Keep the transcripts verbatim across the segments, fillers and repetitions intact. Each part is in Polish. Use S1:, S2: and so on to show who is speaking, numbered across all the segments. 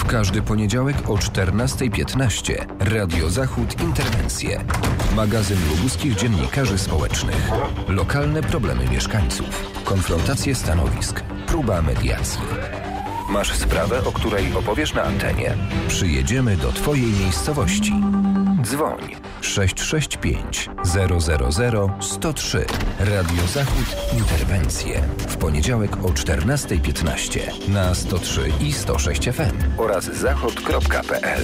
S1: Każdy poniedziałek o czternasta piętnaście. Radio Zachód Interwencje. Magazyn lubuskich dziennikarzy społecznych. Lokalne problemy mieszkańców. Konfrontacje stanowisk. Próba mediacji. Masz sprawę, o której opowiesz na antenie? Przyjedziemy do Twojej miejscowości. Dzwoń sześć sześć pięć zero zero zero sto trzy. Radio Zachód Interwencje. W poniedziałek o czternasta piętnaście na sto trzy i sto sześć F M oraz zachód kropka p l.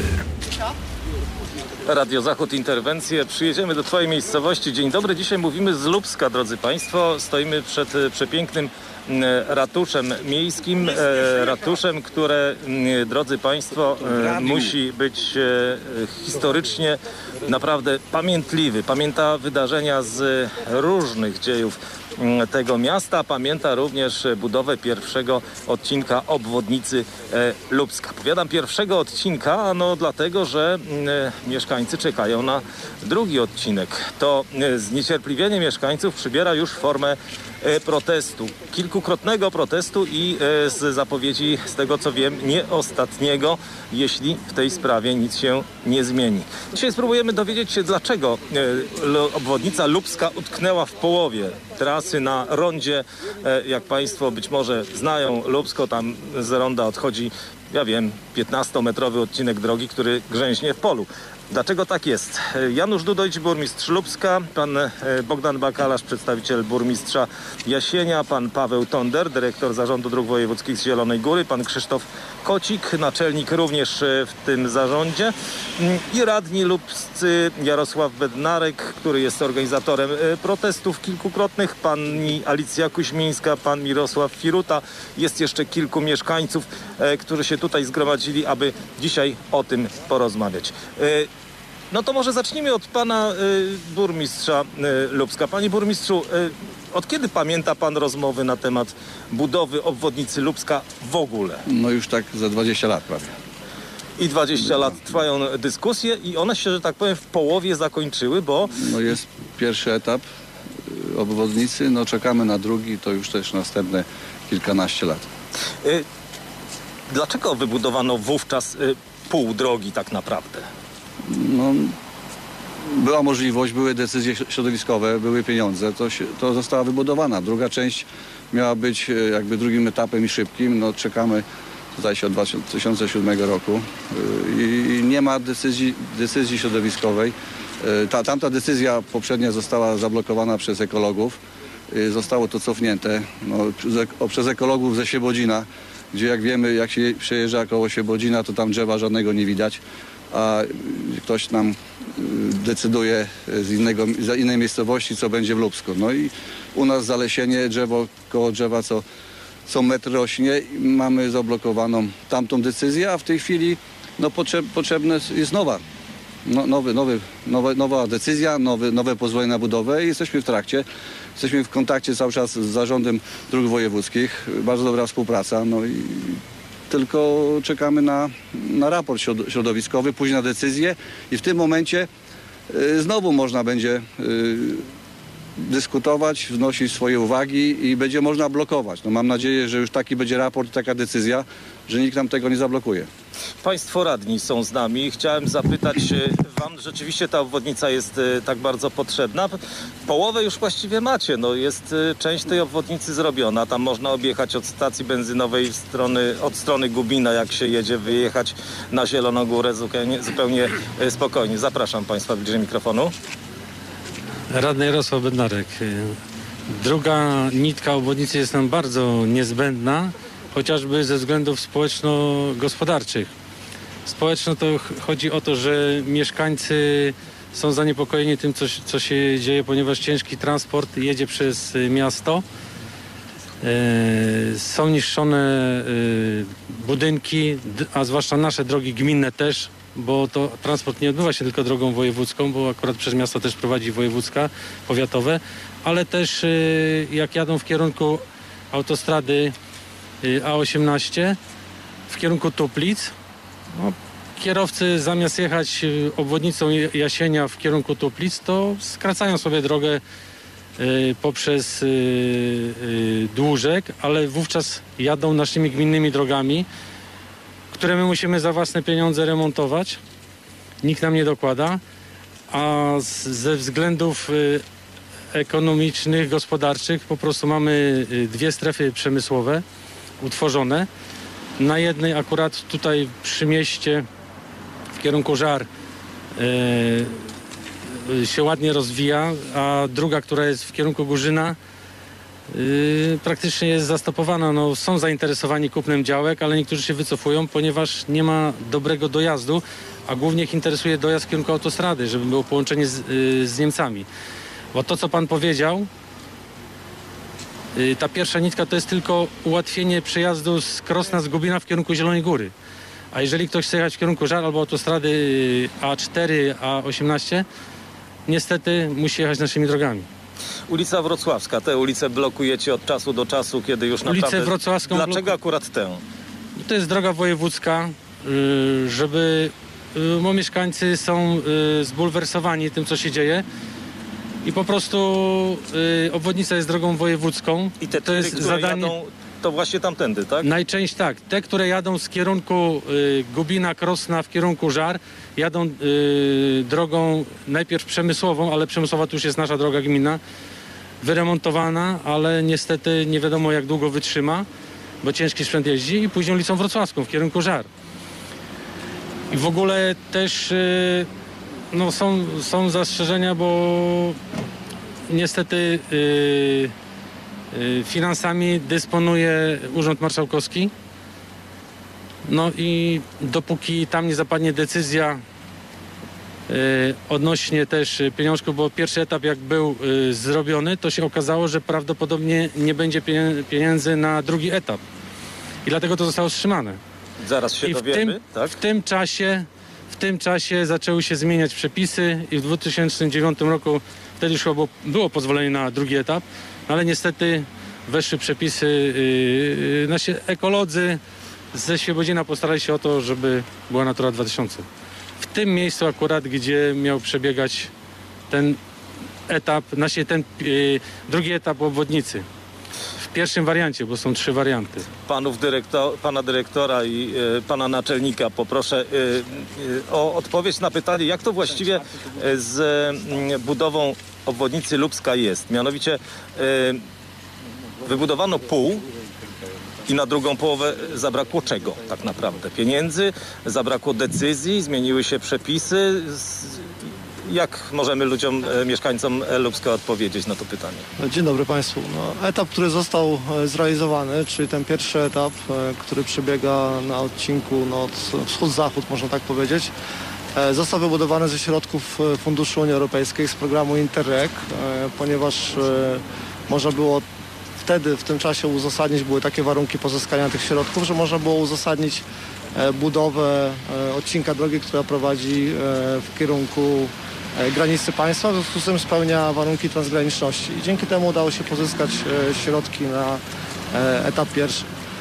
S2: Radio Zachód Interwencje. Przyjedziemy do Twojej miejscowości. Dzień dobry. Dzisiaj mówimy z Lubska, drodzy Państwo. Stoimy przed przepięknym ratuszem miejskim, ratuszem, które, drodzy Państwo, musi być historycznie naprawdę pamiętliwy. Pamięta wydarzenia z różnych dziejów tego miasta. Pamięta również budowę pierwszego odcinka obwodnicy Lubska. Powiadam pierwszego odcinka, no dlatego, że mieszkańcy czekają na drugi odcinek. To zniecierpliwienie mieszkańców przybiera już formę protestu. Kilkukrotnego protestu i z zapowiedzi, z tego co wiem, nie ostatniego, jeśli w tej sprawie nic się nie zmieni. Dzisiaj spróbujemy dowiedzieć się, dlaczego obwodnica Lubska utknęła w połowie trasy na rondzie. Jak Państwo być może znają Lubsko, tam z ronda odchodzi, ja wiem, piętnastometrowy odcinek drogi, który grzęźnie w polu. Dlaczego tak jest? Janusz Dudojć, burmistrz Lubska, pan Bogdan Bakalarz, przedstawiciel burmistrza Jasienia, pan Paweł Tonder, dyrektor Zarządu Dróg Wojewódzkich z Zielonej Góry, pan Krzysztof Kocik, naczelnik również w tym zarządzie i radni lubscy Jarosław Bednarek, który jest organizatorem protestów kilkukrotnych, pani Alicja Kuźmińska, pan Mirosław Firuta. Jest jeszcze kilku mieszkańców, którzy się tutaj zgromadzili, aby dzisiaj o tym porozmawiać. No to może zacznijmy od pana y, burmistrza y, Lubska. Panie burmistrzu, y, od kiedy pamięta pan rozmowy na temat budowy obwodnicy Lubska w ogóle?
S3: No już tak za dwadzieścia lat prawie.
S2: I dwadzieścia lat trwają dyskusje i one się, że tak powiem, w połowie zakończyły, bo...
S3: No jest pierwszy etap obwodnicy, no czekamy na drugi, to już też następne kilkanaście lat.
S2: Y, dlaczego wybudowano wówczas y, pół drogi tak naprawdę?
S3: No, była możliwość, były decyzje środowiskowe, były pieniądze, to, się, to została wybudowana. Druga część miała być jakby drugim etapem i szybkim. No, czekamy tutaj się od dwa tysiące siódmego roku i nie ma decyzji, decyzji środowiskowej. Ta, tamta decyzja poprzednia została zablokowana przez ekologów. Zostało to cofnięte no, przez ekologów ze Świebodzina, gdzie jak wiemy, jak się przejeżdża koło Świebodzina, to tam drzewa żadnego nie widać. A ktoś nam decyduje z, innego, z innej miejscowości, co będzie w Lubsku. No i u nas zalesienie, drzewo koło drzewa co, co metr rośnie i mamy zablokowaną tamtą decyzję, a w tej chwili no, potrzeb, potrzebna jest nowa, no, nowy, nowy, nowa, nowa decyzja, nowy, nowe pozwolenie na budowę i jesteśmy w trakcie. Jesteśmy w kontakcie cały czas z Zarządem Dróg Wojewódzkich. Bardzo dobra współpraca. No i tylko czekamy na, na raport środowiskowy, później na decyzję i w tym momencie y, znowu można będzie y, dyskutować, wnosić swoje uwagi i będzie można blokować. No, mam nadzieję, że już taki będzie raport i taka decyzja, że nikt nam tego nie zablokuje.
S2: Państwo radni są z nami. Chciałem zapytać wam, rzeczywiście ta obwodnica jest tak bardzo potrzebna. Połowę już właściwie macie. No, jest część tej obwodnicy zrobiona. Tam można objechać od stacji benzynowej w strony, od strony Gubina, jak się jedzie, wyjechać na Zieloną Górę zupełnie, zupełnie spokojnie. Zapraszam Państwa bliżej mikrofonu.
S4: Radny Jarosław Bednarek. Druga nitka obwodnicy jest nam bardzo niezbędna, chociażby ze względów społeczno-gospodarczych. Społeczno to chodzi o to, że mieszkańcy są zaniepokojeni tym, co, co się dzieje, ponieważ ciężki transport jedzie przez miasto. E, są niszczone e, budynki, a zwłaszcza nasze drogi gminne też, bo to transport nie odbywa się tylko drogą wojewódzką, bo akurat przez miasto też prowadzi wojewódzka, powiatowe, ale też e, jak jadą w kierunku autostrady A osiemnaście w kierunku Tuplic, no, kierowcy zamiast jechać obwodnicą Jasienia w kierunku Tuplic, to skracają sobie drogę y, poprzez y, y, Dłużek, ale wówczas jadą naszymi gminnymi drogami które my musimy za własne pieniądze remontować. Nikt nam nie dokłada, a z, ze względów y, ekonomicznych, gospodarczych po prostu mamy y, dwie strefy przemysłowe utworzone. Na jednej akurat tutaj przy mieście w kierunku Żar y, się ładnie rozwija, a druga, która jest w kierunku Górzyna, Yy, praktycznie jest zastopowana. No, są zainteresowani kupnem działek, ale niektórzy się wycofują, ponieważ nie ma dobrego dojazdu, a głównie ich interesuje dojazd w kierunku autostrady, żeby było połączenie z, yy, z Niemcami. Bo to, co pan powiedział, yy, ta pierwsza nitka to jest tylko ułatwienie przejazdu z Krosna, z Gubina w kierunku Zielonej Góry. A jeżeli ktoś chce jechać w kierunku Żar albo autostrady A cztery, A osiemnaście, niestety musi jechać naszymi drogami.
S2: Ulica Wrocławska, tę ulicę blokujecie od czasu do czasu, kiedy już
S4: Ulicę
S2: naprawdę...
S4: Wrocławską
S2: Dlaczego
S4: bloku...
S2: akurat tę?
S4: To jest droga wojewódzka, yy, żeby... Yy, bo mieszkańcy są yy, zbulwersowani tym, co się dzieje. I po prostu yy, obwodnica jest drogą wojewódzką.
S2: I te
S4: to jest
S2: które
S4: zadanie...
S2: jadą, to właśnie tamtędy, tak?
S4: Najczęściej tak. Te, które jadą z kierunku y, Gubina, Krosna w kierunku Żar, jadą y, drogą najpierw przemysłową, ale przemysłowa to już jest nasza droga gminna, wyremontowana, ale niestety nie wiadomo jak długo wytrzyma, bo ciężki sprzęt jeździ, i później ulicą Wrocławską w kierunku Żar. I w ogóle też y, no, są, są zastrzeżenia, bo niestety y, finansami dysponuje Urząd Marszałkowski. No i dopóki tam nie zapadnie decyzja y, odnośnie też pieniążków, bo pierwszy etap jak był y, zrobiony, to się okazało, że prawdopodobnie nie będzie pieniędzy na drugi etap. I dlatego to zostało wstrzymane.
S2: Zaraz się
S4: I w
S2: dowiemy,
S4: tym,
S2: tak?
S4: w tym czasie w tym czasie zaczęły się zmieniać przepisy i w dwa tysiące dziewiątym roku wtedy już było, było pozwolenie na drugi etap, ale niestety weszły przepisy, yy, nasi ekolodzy ze Świebodzina postarali się o to, żeby była Natura dwa tysiące. W tym miejscu akurat, gdzie miał przebiegać ten etap, znaczy ten yy, drugi etap obwodnicy. W pierwszym wariancie, bo są trzy warianty.
S2: Panów dyrektor, pana dyrektora i y, pana naczelnika poproszę y, y, o odpowiedź na pytanie, jak to właściwie y, z y, budową obwodnicy Lubska jest. Mianowicie y, wybudowano pół i na drugą połowę zabrakło czego tak naprawdę? Pieniędzy, zabrakło decyzji, zmieniły się przepisy. Jak możemy ludziom, mieszkańcom Lubska odpowiedzieć na to pytanie?
S5: Dzień dobry Państwu. No, etap, który został zrealizowany, czyli ten pierwszy etap, który przebiega na odcinku no, od wschód-zachód, można tak powiedzieć, został wybudowany ze środków Funduszy Unii Europejskiej z programu Interreg, ponieważ można było wtedy, w tym czasie uzasadnić, były takie warunki pozyskania tych środków, że można było uzasadnić budowę odcinka drogi, która prowadzi w kierunku granicy państwa, w związku z tym spełnia warunki transgraniczności. I dzięki temu udało się pozyskać środki na etap pierwszy.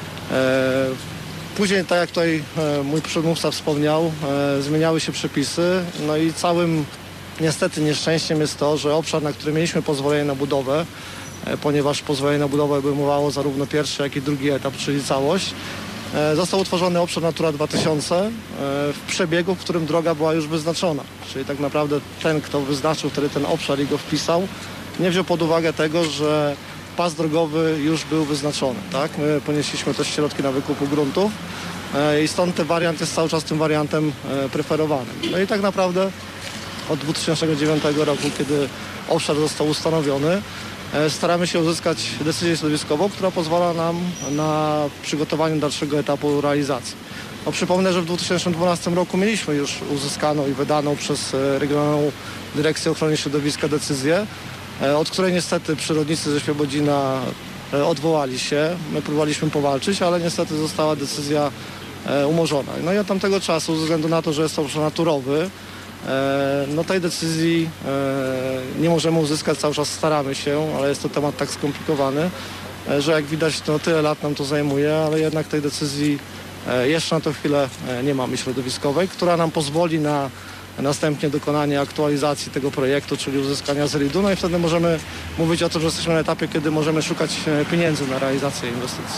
S5: Później, tak jak tutaj mój przedmówca wspomniał, zmieniały się przepisy, no i całym niestety nieszczęściem jest to, że obszar, na który mieliśmy pozwolenie na budowę, ponieważ pozwolenie na budowę obejmowało zarówno pierwszy, jak i drugi etap, czyli całość, został utworzony obszar Natura dwa tysiące w przebiegu, w którym droga była już wyznaczona. Czyli tak naprawdę ten, kto wyznaczył wtedy ten obszar i go wpisał, nie wziął pod uwagę tego, że pas drogowy już był wyznaczony. Tak? My ponieśliśmy też środki na wykupu gruntów i stąd ten wariant jest cały czas tym wariantem preferowanym. No i tak naprawdę od dwa tysiące dziewiątego roku, kiedy obszar został ustanowiony, staramy się uzyskać decyzję środowiskową, która pozwala nam na przygotowanie dalszego etapu realizacji. No, przypomnę, że w dwa tysiące dwunastym roku mieliśmy już uzyskaną i wydaną przez Regionalną Dyrekcję Ochrony Środowiska decyzję, od której niestety przyrodnicy ze Świebodzina odwołali się. My próbowaliśmy powalczyć, ale niestety została decyzja umorzona. No i od tamtego czasu, ze względu na to, że jest to obszar naturowy, no tej decyzji nie możemy uzyskać, cały czas staramy się, ale jest to temat tak skomplikowany, że jak widać no tyle lat nam to zajmuje, ale jednak tej decyzji jeszcze na tę chwilę nie mamy środowiskowej, która nam pozwoli na następnie dokonanie aktualizacji tego projektu, czyli uzyskania zeridu, no i wtedy możemy mówić o tym, że jesteśmy na etapie, kiedy możemy szukać pieniędzy na realizację inwestycji.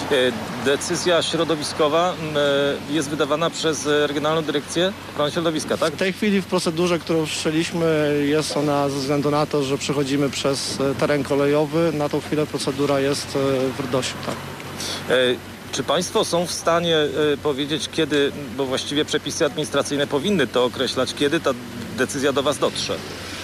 S2: Decyzja środowiskowa jest wydawana przez Regionalną Dyrekcję Ochrony Środowiska, tak?
S5: W tej chwili w procedurze, którą wszczęliśmy, jest ona ze względu na to, że przechodzimy przez teren kolejowy. Na tą chwilę procedura jest w RDOŚ-u, tak.
S2: Czy państwo są w stanie powiedzieć, kiedy, bo właściwie przepisy administracyjne powinny to określać, kiedy ta decyzja do was dotrze?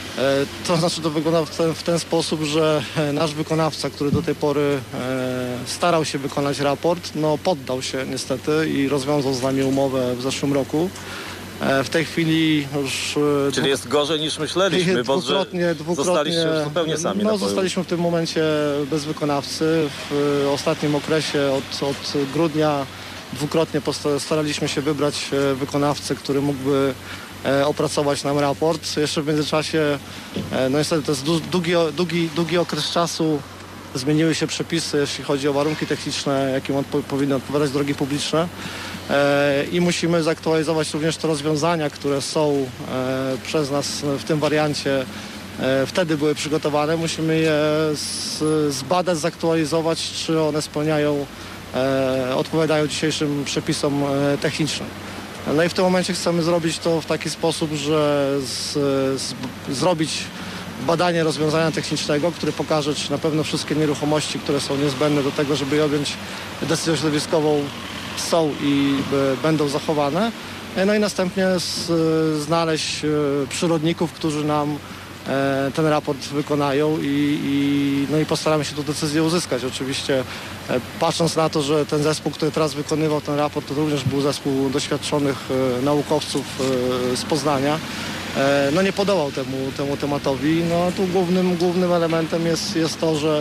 S5: To znaczy to wygląda w ten, w ten sposób, że nasz wykonawca, który do tej pory starał się wykonać raport, no poddał się niestety i rozwiązał z nami umowę w zeszłym roku. W tej chwili już...
S2: Czyli dwuk... jest gorzej niż myśleliśmy, bo
S5: dwukrotnie, dwukrotnie,
S2: zostaliście zupełnie sami.
S5: No zostaliśmy w tym momencie bez wykonawcy. W ostatnim okresie od, od grudnia dwukrotnie staraliśmy się wybrać wykonawcę, który mógłby opracować nam raport. Jeszcze w międzyczasie, no niestety to jest długi, długi, długi okres czasu. Zmieniły się przepisy, jeśli chodzi o warunki techniczne, jakim odpo- powinny odpowiadać drogi publiczne. E, I musimy zaktualizować również te rozwiązania, które są e, przez nas w tym wariancie e, wtedy były przygotowane. Musimy je z, zbadać, zaktualizować, czy one spełniają, e, odpowiadają dzisiejszym przepisom e, technicznym. No i w tym momencie chcemy zrobić to w taki sposób, że z, z, zrobić badanie rozwiązania technicznego, które pokaże, czy na pewno wszystkie nieruchomości, które są niezbędne do tego, żeby je objąć decyzją środowiskową, są i będą zachowane. No i następnie z, znaleźć przyrodników, którzy nam e, ten raport wykonają i, i, no i postaramy się tę decyzję uzyskać. Oczywiście e, patrząc na to, że ten zespół, który teraz wykonywał ten raport, to również był zespół doświadczonych e, naukowców e, z Poznania. No nie podołał temu, temu tematowi. No tu głównym, głównym elementem jest, jest to, że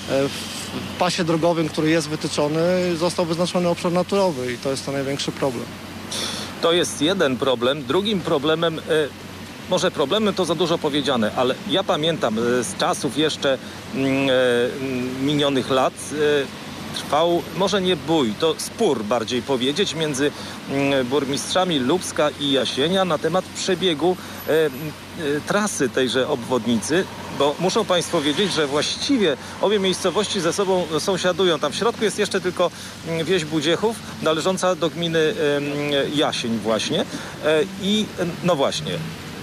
S5: w pasie drogowym, który jest wytyczony, został wyznaczony obszar naturowy i to jest to największy problem.
S2: To jest jeden problem. Drugim problemem, e, może problemem to za dużo powiedziane, ale ja pamiętam e, z czasów jeszcze mm, e, minionych lat e, trwał, może nie bój, to spór bardziej powiedzieć, między mm, burmistrzami Lubska i Jasienia na temat przebiegu e, e, trasy tejże obwodnicy, bo muszą państwo wiedzieć, że właściwie obie miejscowości ze sobą sąsiadują. Tam w środku jest jeszcze tylko wieś Budziechów, należąca do gminy e, Jasień właśnie. E, I no właśnie,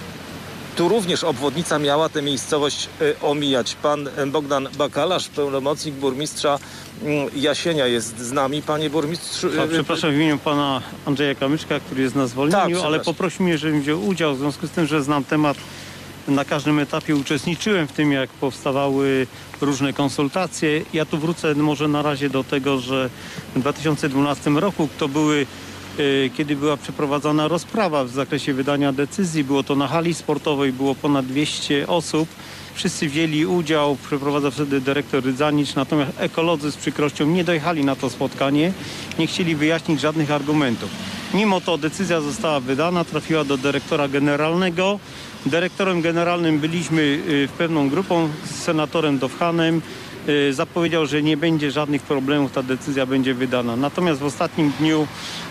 S2: tu również obwodnica miała tę miejscowość e, omijać. Pan Bogdan Bakalarz, pełnomocnik burmistrza Jasienia jest z nami. Panie burmistrzu...
S6: A, przepraszam w imieniu pana Andrzeja Kamyczka, który jest na zwolnieniu, tak, ale poprosił mnie, żebym wziął udział w związku z tym, że znam temat. Na każdym etapie uczestniczyłem w tym, jak powstawały różne konsultacje. Ja tu wrócę może na razie do tego, że w dwa tysiące dwunastym roku to były, kiedy była przeprowadzona rozprawa w zakresie wydania decyzji, było to na hali sportowej, było ponad dwieście osób. Wszyscy wzięli udział, przeprowadzał wtedy dyrektor Rydzanicz, natomiast ekolodzy z przykrością nie dojechali na to spotkanie, nie chcieli wyjaśnić żadnych argumentów. Mimo to decyzja została wydana, trafiła do dyrektora generalnego. Dyrektorem generalnym byliśmy pewną grupą z senatorem Dowhanem. Zapowiedział, że nie będzie żadnych problemów, ta decyzja będzie wydana. Natomiast w ostatnim dniu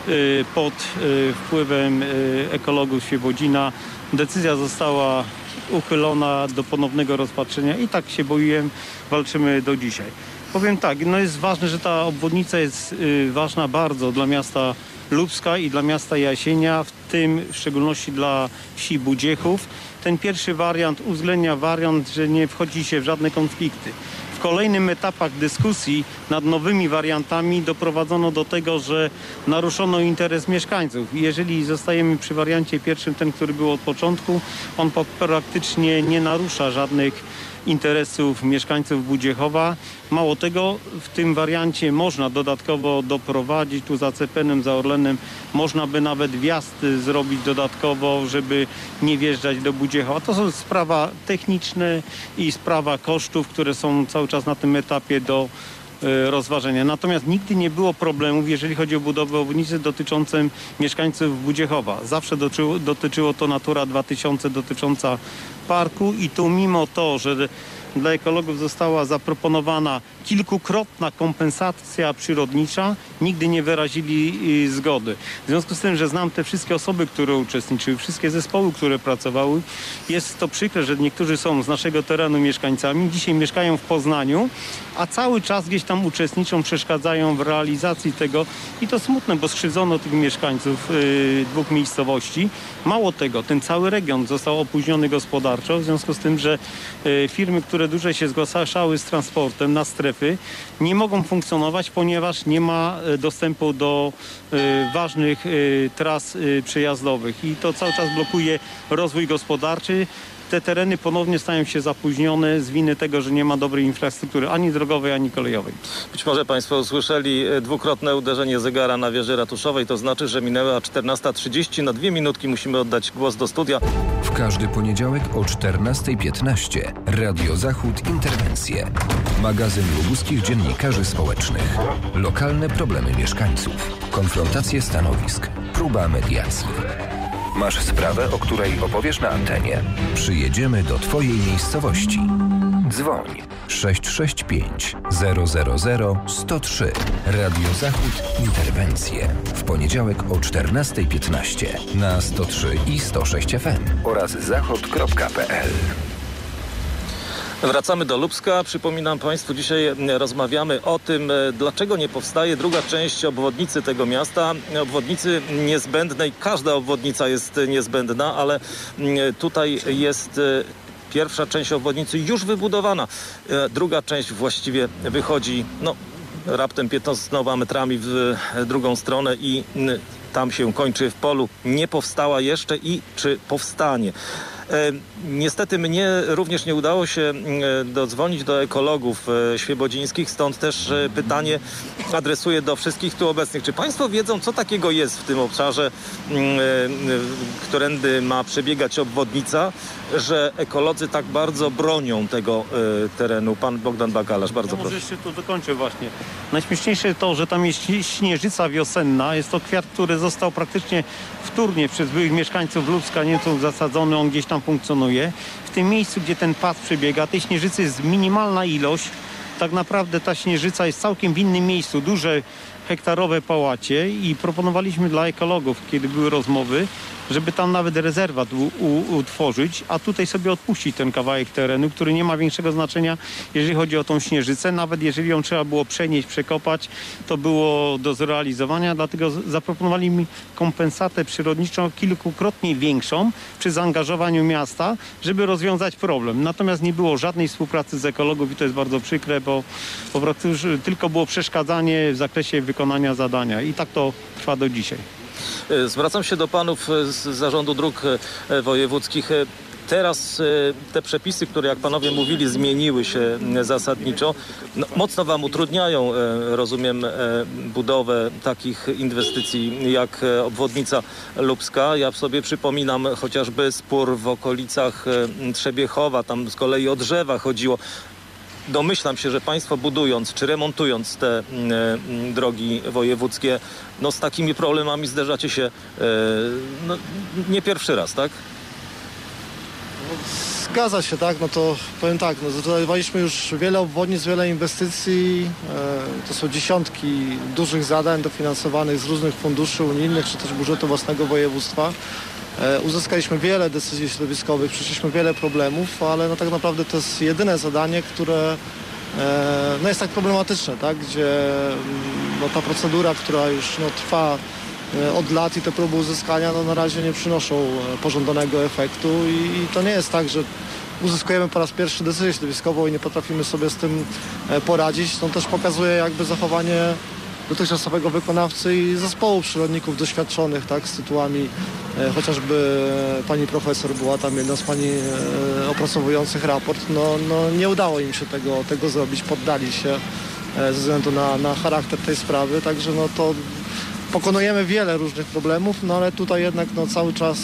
S6: pod wpływem ekologów Świebodzina decyzja została uchylona do ponownego rozpatrzenia i tak się boiłem, walczymy do dzisiaj. Powiem tak, no jest ważne, że ta obwodnica jest ważna bardzo dla miasta Lubska i dla miasta Jasienia, w tym w szczególności dla wsi Budziechów. Ten pierwszy wariant uwzględnia wariant, że nie wchodzi się w żadne konflikty. W kolejnym etapach dyskusji nad nowymi wariantami doprowadzono do tego, że naruszono interes mieszkańców. Jeżeli zostajemy przy wariancie pierwszym, ten, który był od początku, on praktycznie nie narusza żadnych interesów mieszkańców Budziechowa. Mało tego, w tym wariancie można dodatkowo doprowadzić, tu za Cepenem, za Orlenem, można by nawet wjazd zrobić dodatkowo, żeby nie wjeżdżać do Budziechowa. To są sprawa techniczne i sprawa kosztów, które są cały czas na tym etapie do rozważenia. Natomiast nigdy nie było problemów, jeżeli chodzi o budowę obwodnicy dotyczącą mieszkańców Budziechowa. Zawsze dotyczyło, dotyczyło to Natura dwa tysiące dotycząca parku i tu mimo to, że dla ekologów została zaproponowana kilkukrotna kompensacja przyrodnicza, nigdy nie wyrazili zgody. W związku z tym, że znam te wszystkie osoby, które uczestniczyły, wszystkie zespoły, które pracowały, jest to przykre, że niektórzy są z naszego terenu mieszkańcami, dzisiaj mieszkają w Poznaniu, a cały czas gdzieś tam uczestniczą, przeszkadzają w realizacji tego i to smutne, bo skrzywdzono tych mieszkańców yy, dwóch miejscowości. Mało tego, ten cały region został opóźniony gospodarczo, w związku z tym, że yy, firmy, które dłużej się zgłaszały z transportem na strefy, nie mogą funkcjonować, ponieważ nie ma yy, dostępu do yy, ważnych yy, tras yy, przejazdowych i to cały czas blokuje rozwój gospodarczy. Te tereny ponownie stają się zapóźnione z winy tego, że nie ma dobrej infrastruktury ani drogowej, ani kolejowej.
S2: Być może Państwo usłyszeli dwukrotne uderzenie zegara na wieży ratuszowej. To znaczy, że minęła czternasta trzydzieści. Na dwie minutki musimy oddać głos do studia.
S1: W każdy poniedziałek o czternasta piętnaście Radio Zachód Interwencje. Magazyn lubuskich dziennikarzy społecznych. Lokalne problemy mieszkańców. Konfrontacje stanowisk. Próba mediacji. Masz sprawę, o której opowiesz na antenie? Przyjedziemy do Twojej miejscowości. Dzwoń sześć sześć pięć zero zero zero sto trzy. Radio Zachód Interwencje. W poniedziałek o czternasta piętnaście na sto trzy i sto sześć F M oraz zachód kropka p l.
S2: Wracamy do Lubska. Przypominam Państwu, dzisiaj rozmawiamy o tym, dlaczego nie powstaje druga część obwodnicy tego miasta. Obwodnicy niezbędnej, każda obwodnica jest niezbędna, ale tutaj jest pierwsza część obwodnicy już wybudowana. Druga część właściwie wychodzi, no, raptem piętnastoma metrami w drugą stronę i tam się kończy w polu. Nie powstała jeszcze i czy powstanie? Niestety mnie również nie udało się dodzwonić do ekologów świebodzińskich, stąd też pytanie adresuję do wszystkich tu obecnych. Czy Państwo wiedzą, co takiego jest w tym obszarze, którędy ma przebiegać obwodnica, że ekolodzy tak bardzo bronią tego terenu? Pan Bogdan Bakalarz, bardzo
S6: ja
S2: proszę.
S6: Może jeszcze tu dokończę właśnie. Najśmieszniejsze to, że tam jest śnieżyca wiosenna. Jest to kwiat, który został praktycznie wtórnie przez byłych mieszkańców Lubska, Niemców zasadzony. On gdzieś tam funkcjonuje. W tym miejscu, gdzie ten pas przebiega, tej śnieżycy jest minimalna ilość. Tak naprawdę ta śnieżyca jest całkiem w innym miejscu. Duże hektarowe pałacie i proponowaliśmy dla ekologów, kiedy były rozmowy, żeby tam nawet rezerwat u, u, utworzyć, a tutaj sobie odpuścić ten kawałek terenu, który nie ma większego znaczenia, jeżeli chodzi o tą śnieżycę. Nawet jeżeli ją trzeba było przenieść, przekopać, to było do zrealizowania, dlatego zaproponowali mi kompensatę przyrodniczą kilkukrotnie większą przy zaangażowaniu miasta, żeby rozwiązać problem. Natomiast nie było żadnej współpracy z ekologów i to jest bardzo przykre, bo po prostu już tylko było przeszkadzanie w zakresie wykonania zadania i tak to trwa do dzisiaj.
S2: Zwracam się do panów z Zarządu Dróg Wojewódzkich. Teraz te przepisy, które, jak panowie mówili, zmieniły się zasadniczo, no, mocno wam utrudniają, rozumiem, budowę takich inwestycji jak obwodnica lubska. Ja sobie przypominam chociażby spór w okolicach Trzebiechowa, tam z kolei o drzewa chodziło. Domyślam się, że państwo budując czy remontując te y, y, drogi wojewódzkie, no z takimi problemami zderzacie się y, no, nie pierwszy raz, tak?
S5: Zgadza się, tak, no to powiem tak, no zrealizowaliśmy już wiele obwodnic, wiele inwestycji, e, to są dziesiątki dużych zadań dofinansowanych z różnych funduszy unijnych, czy też budżetu własnego województwa. E, uzyskaliśmy wiele decyzji środowiskowych, przeszliśmy wiele problemów, ale no tak naprawdę to jest jedyne zadanie, które e, no jest tak problematyczne, tak, gdzie no ta procedura, która już no, trwa od lat i te próby uzyskania no, na razie nie przynoszą pożądanego efektu i, i to nie jest tak, że uzyskujemy po raz pierwszy decyzję środowiskową i nie potrafimy sobie z tym poradzić. To też pokazuje jakby zachowanie dotychczasowego wykonawcy i zespołu przyrodników doświadczonych, tak, z tytułami e, chociażby pani profesor była tam jedna z pani e, opracowujących raport. No, no nie udało im się tego, tego zrobić, poddali się e, ze względu na, na charakter tej sprawy, także no to pokonujemy wiele różnych problemów, no ale tutaj jednak no, cały czas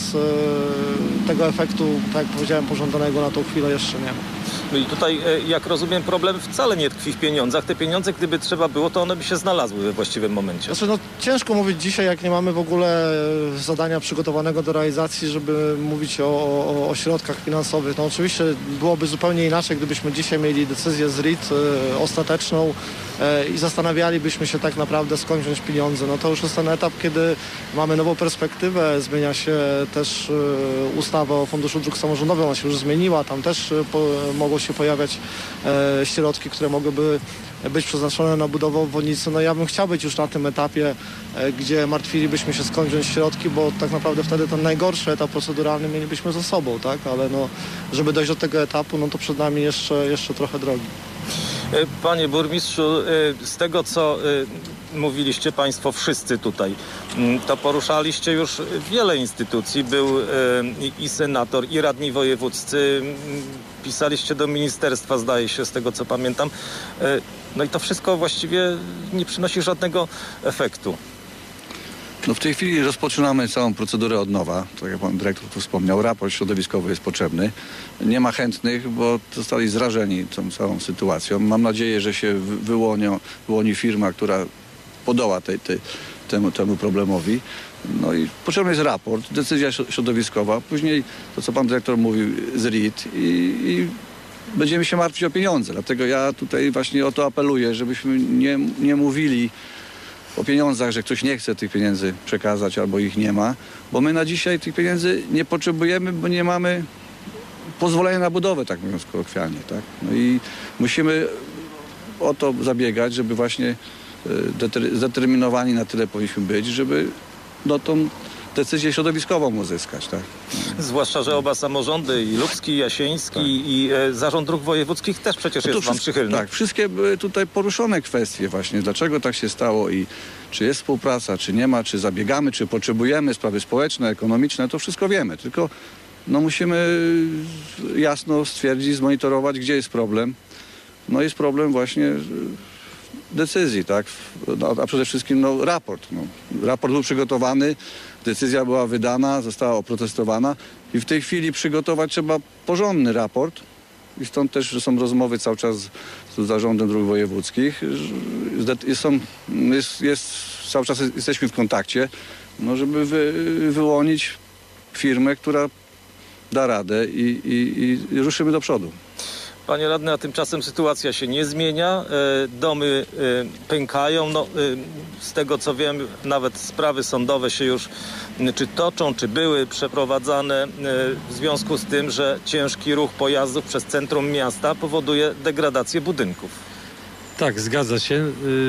S5: e, tego efektu, tak jak powiedziałem, pożądanego na tą chwilę jeszcze nie ma.
S2: No i tutaj, jak rozumiem, problem wcale nie tkwi w pieniądzach. Te pieniądze, gdyby trzeba było, to one by się znalazły we właściwym momencie.
S5: Znaczy, no, ciężko mówić dzisiaj, jak nie mamy w ogóle zadania przygotowanego do realizacji, żeby mówić o, o, o środkach finansowych. No oczywiście byłoby zupełnie inaczej, gdybyśmy dzisiaj mieli decyzję z R I T e, ostateczną e, i zastanawialibyśmy się tak naprawdę, skąd wziąć pieniądze. No to już jest ten etap, kiedy mamy nową perspektywę, zmienia się też e, ustawa o Funduszu Dróg Samorządowych, ona się już zmieniła, tam też e, po, mogą się pojawiać e, środki, które mogłyby być przeznaczone na budowę obwodnicy. No ja bym chciał być już na tym etapie, e, gdzie martwilibyśmy się, skąd wziąć środki, bo tak naprawdę wtedy ten najgorszy etap proceduralny mielibyśmy za sobą, tak? Ale no, żeby dojść do tego etapu, no to przed nami jeszcze, jeszcze trochę drogi.
S2: Panie burmistrzu, z tego co mówiliście Państwo wszyscy tutaj, to poruszaliście już wiele instytucji. Był i senator, i radni wojewódzcy. Pisaliście do ministerstwa, zdaje się, z tego co pamiętam. No i to wszystko właściwie nie przynosi żadnego efektu.
S3: No w tej chwili rozpoczynamy całą procedurę od nowa. Tak jak pan dyrektor tu wspomniał, raport środowiskowy jest potrzebny. Nie ma chętnych, bo zostali zrażeni tą całą sytuacją. Mam nadzieję, że się wyłonią, wyłoni firma, która podoła tej, tej, temu, temu problemowi. No i potrzebny jest raport, decyzja środowiskowa, później to, co pan dyrektor mówił, z R I T i, i będziemy się martwić o pieniądze. Dlatego ja tutaj właśnie o to apeluję, żebyśmy nie, nie mówili o pieniądzach, że ktoś nie chce tych pieniędzy przekazać albo ich nie ma, bo my na dzisiaj tych pieniędzy nie potrzebujemy, bo nie mamy pozwolenia na budowę, tak mówiąc kolokwialnie, tak? No i musimy o to zabiegać, żeby właśnie zdeterminowani na tyle powinniśmy być, żeby no, tą decyzję środowiskową uzyskać, tak?
S2: Zwłaszcza, że oba samorządy, i Lubski, i Jasieński, tak. i e, Zarząd Dróg Wojewódzkich też przecież no jest wam przychylny.
S3: Tak, wszystkie były tutaj poruszone kwestie właśnie, dlaczego tak się stało i czy jest współpraca, czy nie ma, czy zabiegamy, czy potrzebujemy, sprawy społeczne, ekonomiczne, to wszystko wiemy, tylko no, musimy jasno stwierdzić, zmonitorować, gdzie jest problem. No jest problem właśnie decyzji, tak? No, a przede wszystkim no, raport. No. Raport był przygotowany, decyzja była wydana, została oprotestowana i w tej chwili przygotować trzeba porządny raport i stąd też że są rozmowy cały czas z, z Zarządem Dróg Wojewódzkich. Jest, są, jest, jest, cały czas jesteśmy w kontakcie, no, żeby wy, wyłonić firmę, która da radę i, i, i ruszymy do przodu.
S2: Panie radny, a tymczasem sytuacja się nie zmienia, domy pękają, no, z tego co wiem nawet sprawy sądowe się już czy toczą, czy były przeprowadzane w związku z tym, że ciężki ruch pojazdów przez centrum miasta powoduje degradację budynków.
S4: Tak, zgadza się.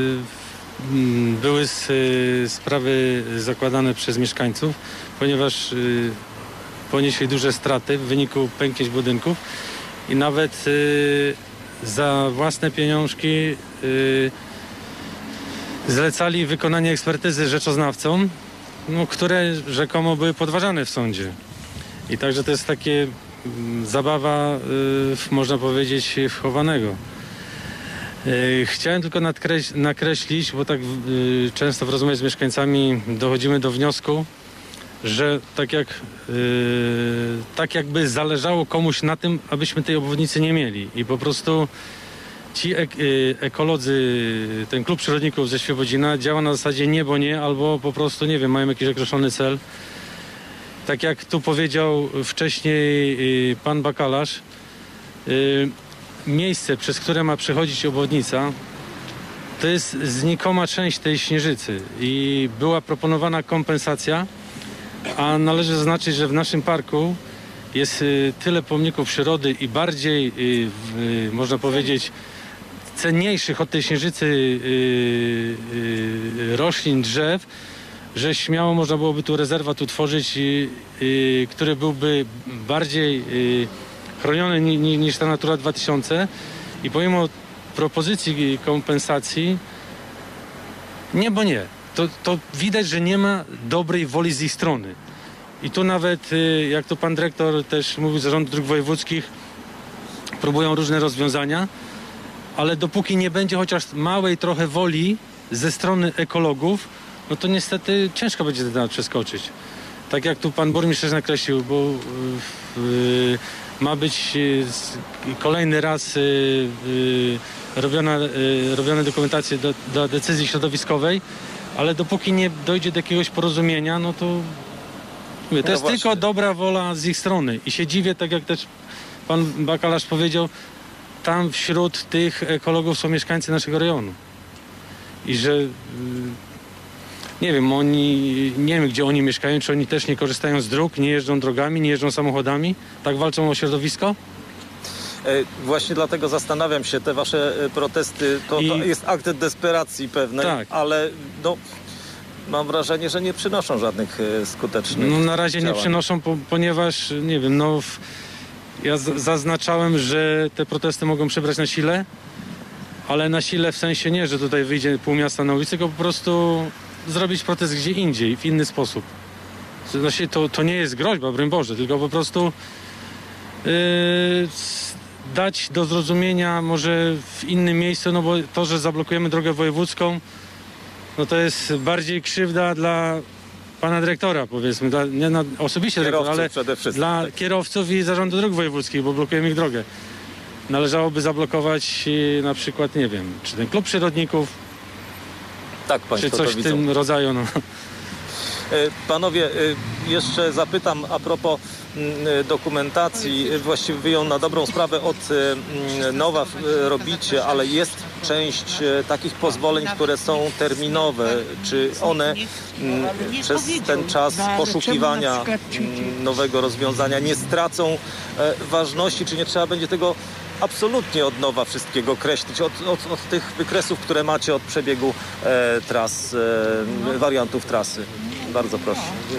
S4: Były sprawy zakładane przez mieszkańców, ponieważ ponieśli duże straty w wyniku pęknięć budynków. I nawet y, za własne pieniążki y, zlecali wykonanie ekspertyzy rzeczoznawcom, no, które rzekomo były podważane w sądzie. I także to jest takie y, zabawa, y, można powiedzieć, wchowanego. Y, chciałem tylko nadkreś- nakreślić, bo tak y, często w rozmowie z mieszkańcami dochodzimy do wniosku, że tak jak yy, tak jakby zależało komuś na tym, abyśmy tej obwodnicy nie mieli. I po prostu ci ek- yy, ekolodzy, ten klub przyrodników ze Świebodzina działa na zasadzie nie, bo nie, albo po prostu, nie wiem, mają jakiś określony cel. Tak jak tu powiedział wcześniej yy, pan Bakalarz, yy, miejsce, przez które ma przechodzić obwodnica, to jest znikoma część tej Śnieżycy i była proponowana kompensacja. A należy zaznaczyć, że w naszym parku jest y, tyle pomników przyrody i bardziej, y, y, można powiedzieć, cenniejszych od tej Śnieżycy y, y, roślin, drzew, że śmiało można byłoby tu rezerwat utworzyć, y, y, który byłby bardziej y, chroniony ni, ni, niż ta Natura dwa tysiące. I pomimo propozycji kompensacji, nie, bo nie. To, to widać, że nie ma dobrej woli z ich strony. I tu nawet, jak to pan dyrektor też mówił z Zarządu Dróg Wojewódzkich, próbują różne rozwiązania, ale dopóki nie będzie chociaż małej trochę woli ze strony ekologów, no to niestety ciężko będzie ten temat przeskoczyć. Tak jak tu pan burmistrz też nakreślił, bo yy, ma być yy, kolejny yy, yy, robiona, yy, robione dokumentacje do, do decyzji środowiskowej, ale dopóki nie dojdzie do jakiegoś porozumienia, no to mówię, to
S2: no
S4: jest
S2: właśnie.
S4: tylko dobra wola z ich strony. I się dziwię, tak jak też pan Bakalarz powiedział, tam wśród tych ekologów są mieszkańcy naszego rejonu. I że yy, nie wiem, oni, nie wiem gdzie oni mieszkają, czy oni też nie korzystają z dróg, nie jeżdżą drogami, nie jeżdżą samochodami, tak walczą o środowisko?
S2: Właśnie dlatego zastanawiam się, te wasze protesty, to,
S4: I...
S2: to jest akt desperacji pewnej,
S4: tak.
S2: ale no, mam wrażenie, że nie przynoszą żadnych skutecznych
S4: No na razie
S2: działań.
S4: nie przynoszą, po, ponieważ, nie wiem, no w, ja z, zaznaczałem, że te protesty mogą przybrać na sile, ale na sile w sensie nie, że tutaj wyjdzie pół miasta na ulicę, tylko po prostu zrobić protest gdzie indziej, w inny sposób. Znaczy, to, to nie jest groźba, broń Boże, tylko po prostu yy, dać do zrozumienia może w innym miejscu, no bo to, że zablokujemy drogę wojewódzką, no to jest bardziej krzywda dla pana dyrektora, powiedzmy, dla, nie na osobiście dyrektora, ale
S2: przede wszystkim,
S4: dla
S2: tak.
S4: kierowców i zarządu dróg wojewódzkich, bo blokujemy ich drogę. Należałoby zablokować yy, na przykład, nie wiem, czy ten klub przyrodników,
S2: Tak,
S4: czy
S2: państwo
S4: coś
S2: to
S4: w
S2: widzą.
S4: tym rodzaju, no.
S2: Panowie, jeszcze zapytam a propos dokumentacji. Właściwie wy ją na dobrą sprawę od nowa robicie, ale jest część takich pozwoleń, które są terminowe. Czy one przez ten czas poszukiwania nowego rozwiązania nie stracą ważności? Czy nie trzeba będzie tego absolutnie od nowa wszystkiego kreślić, od, od, od tych wykresów, które macie od przebiegu e, tras, e, wariantów trasy? Bardzo proszę.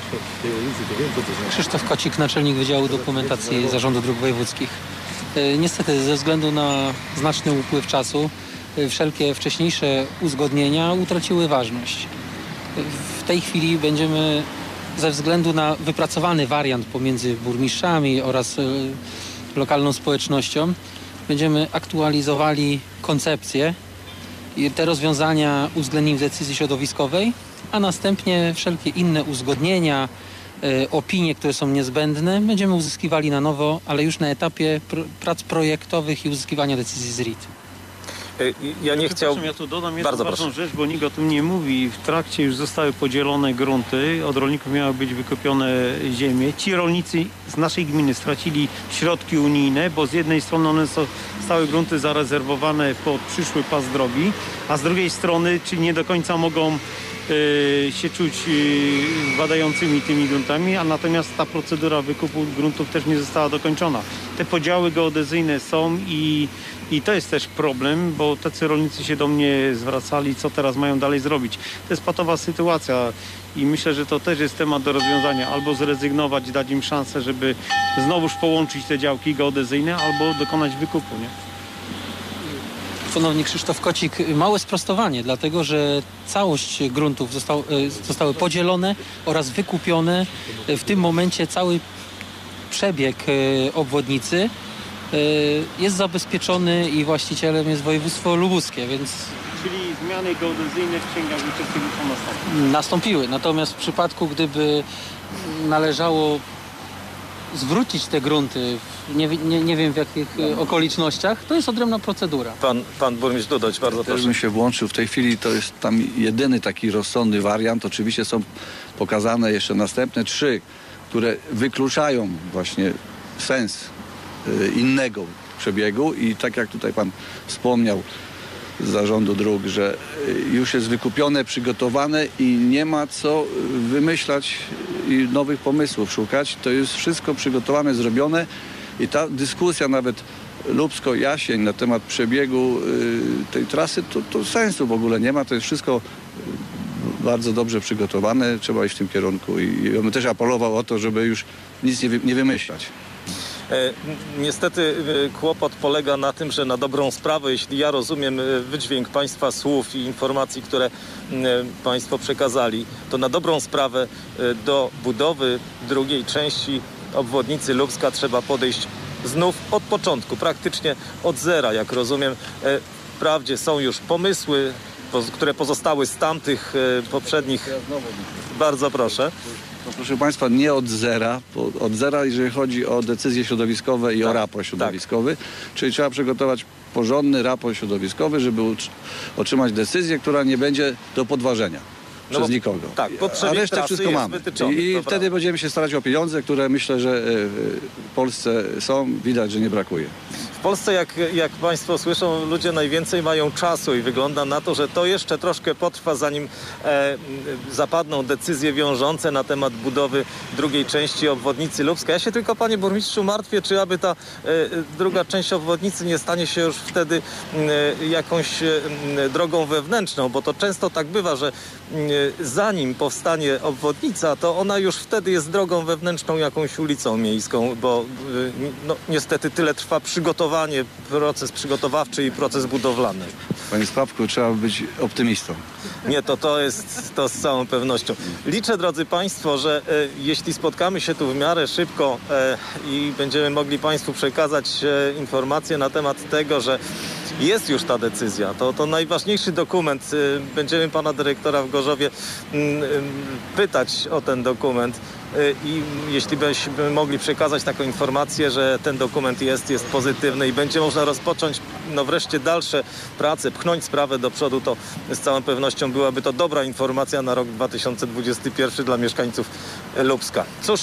S7: Krzysztof Kocik, naczelnik Wydziału Dokumentacji Zarządu Dróg Wojewódzkich. E, niestety ze względu na znaczny upływ czasu e, wszelkie wcześniejsze uzgodnienia utraciły ważność. E, w tej chwili będziemy ze względu na wypracowany wariant pomiędzy burmistrzami oraz e, lokalną społecznością będziemy aktualizowali koncepcję i te rozwiązania uwzględnimy w decyzji środowiskowej, a następnie wszelkie inne uzgodnienia, e, opinie, które są niezbędne, będziemy uzyskiwali na nowo, ale już na etapie pr prac projektowych i uzyskiwania decyzji z R I T.
S2: Ja nie chciałbym...
S6: Ja tu dodam jedną
S2: Bardzo
S6: ważną
S2: proszę.
S6: rzecz, bo nikt o tym nie mówi. W trakcie już zostały podzielone grunty. Od rolników miały być wykupione ziemie. Ci rolnicy z naszej gminy stracili środki unijne, bo z jednej strony one są stałe grunty zarezerwowane pod przyszły pas drogi, a z drugiej strony, czy nie do końca mogą y, się czuć y, badającymi tymi gruntami, a natomiast ta procedura wykupu gruntów też nie została dokończona. Te podziały geodezyjne są i I to jest też problem, bo tacy rolnicy się do mnie zwracali, co teraz mają dalej zrobić. To jest patowa sytuacja i myślę, że to też jest temat do rozwiązania. Albo zrezygnować, dać im szansę, żeby znowuż połączyć te działki geodezyjne, albo dokonać wykupu, nie?
S7: Ponownie Krzysztof Kocik. Małe sprostowanie, dlatego że całość gruntów został, zostały podzielone oraz wykupione. W tym momencie cały przebieg obwodnicy jest zabezpieczony i właścicielem jest województwo lubuskie, więc...
S6: Czyli zmiany geodezyjne w księgach wieczystych już są nastąpiły.
S7: Nastąpiły, natomiast w przypadku, gdyby należało zwrócić te grunty, nie, nie, nie wiem w jakich okolicznościach, to jest odrębna procedura.
S2: Pan, pan burmistrz Dudoć, bardzo
S3: Też
S2: proszę.
S3: bym się włączył. W tej chwili to jest tam jedyny taki rozsądny wariant. Oczywiście są pokazane jeszcze następne trzy, które wykluczają właśnie sens innego przebiegu i tak jak tutaj pan wspomniał z zarządu dróg, że już jest wykupione, przygotowane i nie ma co wymyślać i nowych pomysłów szukać. To jest wszystko przygotowane, zrobione i ta dyskusja nawet Lubsko-Jasień na temat przebiegu tej trasy, to, to sensu w ogóle nie ma. To jest wszystko bardzo dobrze przygotowane. Trzeba iść w tym kierunku i ja bym też apelował o to, żeby już nic nie, wy, nie wymyślać.
S2: E, niestety e, kłopot polega na tym, że na dobrą sprawę, jeśli ja rozumiem e, wydźwięk Państwa słów i informacji, które e, Państwo przekazali, to na dobrą sprawę e, do budowy drugiej części obwodnicy Lubska trzeba podejść znów od początku, praktycznie od zera, jak rozumiem. E, wprawdzie są już pomysły, które pozostały z tamtych poprzednich. Bardzo proszę.
S3: No, proszę Państwa, nie od zera, od zera, jeżeli chodzi o decyzje środowiskowe i tak, o raport środowiskowy, tak. Czyli trzeba przygotować porządny raport środowiskowy, żeby otrzymać decyzję, która nie będzie do podważenia. No przez bo, nikogo.
S2: Tak, bo
S3: a resztę wszystko mamy. I wtedy prawda. Będziemy się starać o pieniądze, które myślę, że w Polsce są. Widać, że nie brakuje.
S2: W Polsce, jak, jak Państwo słyszą, ludzie najwięcej mają czasu i wygląda na to, że to jeszcze troszkę potrwa, zanim e, zapadną decyzje wiążące na temat budowy drugiej części obwodnicy Lubska. Ja się tylko, panie burmistrzu, martwię, czy aby ta e, druga część obwodnicy nie stanie się już wtedy e, jakąś e, drogą wewnętrzną, bo to często tak bywa, że e, zanim powstanie obwodnica, to ona już wtedy jest drogą wewnętrzną, jakąś ulicą miejską, bo no, niestety tyle trwa przygotowanie, proces przygotowawczy i proces budowlany.
S3: Panie Sławku, trzeba być optymistą.
S2: Nie, to, to jest to z całą pewnością. Liczę, drodzy Państwo, że e, jeśli spotkamy się tu w miarę szybko e, i będziemy mogli Państwu przekazać e, informacje na temat tego, że jest już ta decyzja. To, to najważniejszy dokument. Będziemy pana dyrektora w Gorzowie pytać o ten dokument i jeśli byśmy mogli przekazać taką informację, że ten dokument jest, jest pozytywny i będzie można rozpocząć no wreszcie dalsze prace, pchnąć sprawę do przodu, to z całą pewnością byłaby to dobra informacja na rok dwa tysiące dwudziesty pierwszy dla mieszkańców Lubska. Cóż,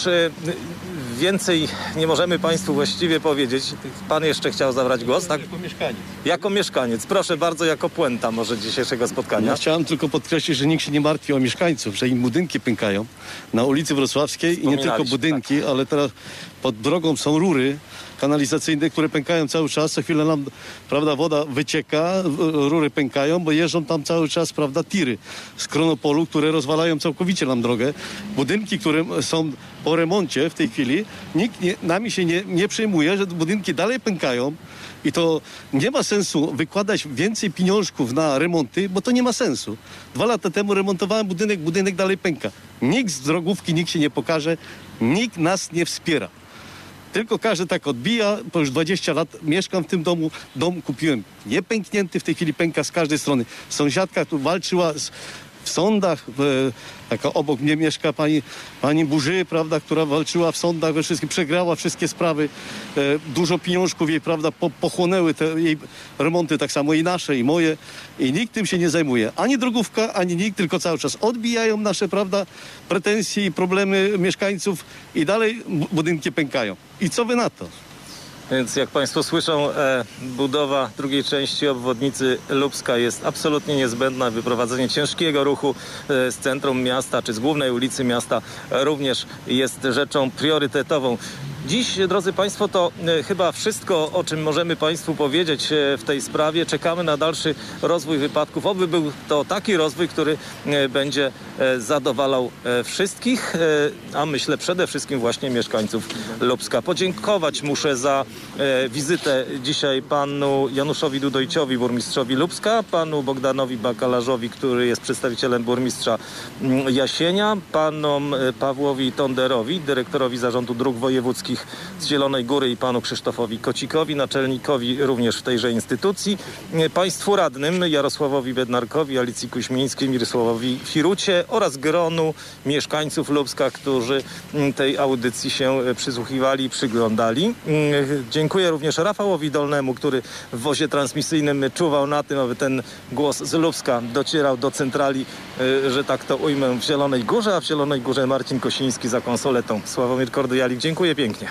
S2: więcej nie możemy Państwu właściwie powiedzieć. Pan jeszcze chciał zabrać głos, tak?
S8: Jako mieszkaniec.
S2: Jako mieszkaniec. Proszę bardzo, jako puenta może dzisiejszego spotkania.
S8: Ja chciałem tylko podkreślić, że nikt się nie martwi o mieszkańców, że im budynki pękają na ulicy Wrocławskiej i nie tylko budynki, tak. Ale teraz pod drogą są rury kanalizacyjne, które pękają cały czas. Co chwilę nam, prawda, woda wycieka, rury pękają, bo jeżdżą tam cały czas, prawda, tiry z Kronopolu, które rozwalają całkowicie nam drogę. Budynki, które są po remoncie w tej chwili, nikt nie, nami się nie, nie przejmuje, że budynki dalej pękają i to nie ma sensu wykładać więcej pieniążków na remonty, bo to nie ma sensu. Dwa lata temu remontowałem budynek, budynek dalej pęka. Nikt z drogówki, nikt się nie pokaże, nikt nas nie wspiera. Tylko każdy tak odbija, bo już dwadzieścia lat mieszkam w tym domu, dom kupiłem niepęknięty, w tej chwili pęka z każdej strony. Sąsiadka tu walczyła z, w sądach, w, taka obok mnie mieszka pani, pani Burzy, prawda, która walczyła w sądach, we wszystkim, przegrała wszystkie sprawy, e, dużo pieniążków jej, prawda, po, pochłonęły te jej remonty, tak samo i nasze, i moje, i nikt tym się nie zajmuje. Ani drogówka, ani nikt, tylko cały czas odbijają nasze, prawda, pretensje i problemy mieszkańców i dalej budynki pękają. I co wy na to?
S2: Więc jak Państwo słyszą, e, budowa drugiej części obwodnicy Lubska jest absolutnie niezbędna. Wyprowadzenie ciężkiego ruchu e, z centrum miasta czy z głównej ulicy miasta również jest rzeczą priorytetową. Dziś, drodzy Państwo, to e, chyba wszystko, o czym możemy Państwu powiedzieć e, w tej sprawie. Czekamy na dalszy rozwój wypadków. Oby był to taki rozwój, który e, będzie e, zadowalał e, wszystkich, e, a myślę przede wszystkim właśnie mieszkańców Lubska. Podziękować muszę za e, wizytę dzisiaj panu Januszowi Dudojciowi, burmistrzowi Lubska, panu Bogdanowi Bakalarzowi, który jest przedstawicielem burmistrza m, Jasienia, panom e, Pawłowi Tonderowi, dyrektorowi Zarządu Dróg Wojewódzkich z Zielonej Góry i panu Krzysztofowi Kocikowi, naczelnikowi również w tejże instytucji, państwu radnym Jarosławowi Bednarkowi, Alicji Kuźmińskiej, Mirosławowi Firucie oraz gronu mieszkańców Lubska, którzy tej audycji się przysłuchiwali, przyglądali. Dziękuję również Rafałowi Dolnemu, który w wozie transmisyjnym czuwał na tym, aby ten głos z Lubska docierał do centrali, że tak to ujmę, w Zielonej Górze, a w Zielonej Górze Marcin Kosiński za konsoletą. Sławomir Kordyjalik, dziękuję pięknie.